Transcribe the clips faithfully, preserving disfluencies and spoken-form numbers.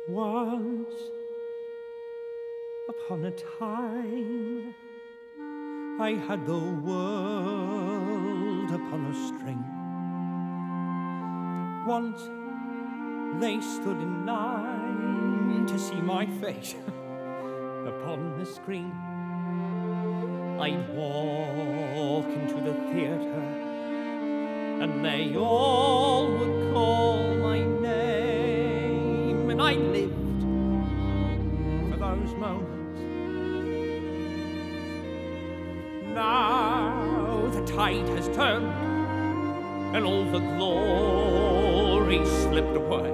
Once upon a time, I had the world upon a string. Once they stood in line to see my face upon the screen. I'd walk into the theatre, and they all would call my name, and I lived for those moments. Now the tide has turned, and all the glory slipped away.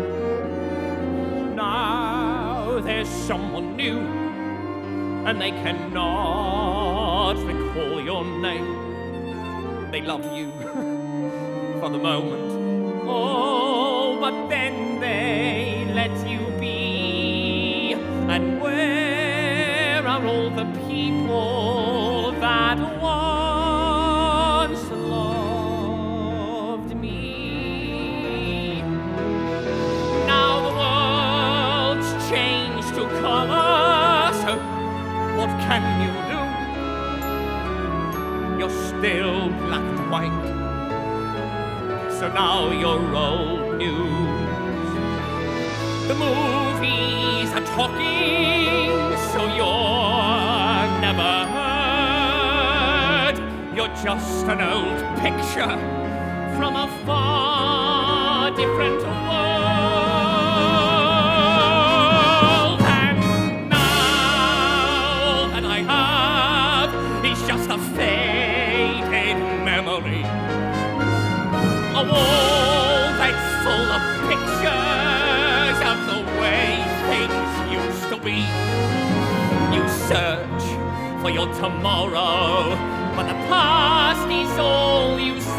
Now there's someone new, and they cannot recall your name. They love you for the moment, oh, but then they let you be. And where are all the people that once loved me? Now the world's changed to color, so what can you do? You're still black and white, so now you're old news. The movies are talking, so you're never heard. You're just an old picture from a far different world. And now that I have is just a faded memory, a wall that's full of pictures of the way things used to be. You search for your tomorrow, but the past is all you see.